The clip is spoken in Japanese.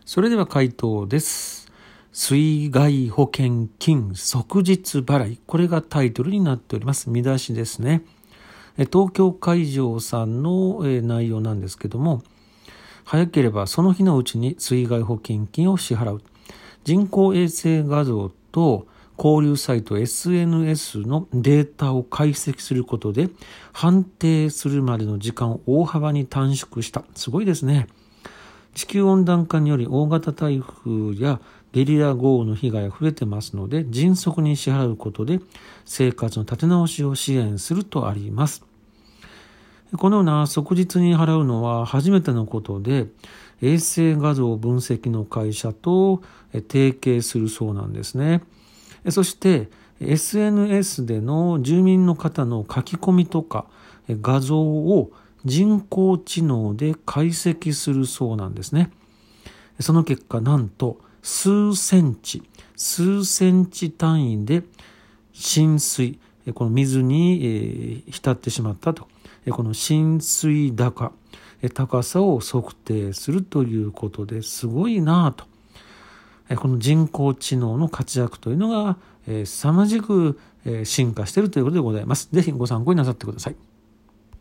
それでは回答です。水害保険金即日払い。これがタイトルになっております。見出しですね。東京海上さんの内容なんですけども、早ければその日のうちに水害保険金を支払う。人工衛星画像と交流サイト SNS のデータを解析することで判定するまでの時間を大幅に短縮した。すごいですね。地球温暖化により大型台風やゲリラ豪雨の被害が増えてますので、迅速に支払うことで生活の立て直しを支援するとあります。このような即日に払うのは初めてのことで、衛星画像分析の会社と提携するそうなんですね。そして SNS での住民の方の書き込みとか画像を人工知能で解析するそうなんですね。その結果、なんと数センチ単位で浸水、この水に浸ってしまったと、この浸水高さを測定するということですごいなと。この人工知能の活躍というのが凄まじく進化しているということでございます。ぜひご参考になさってください。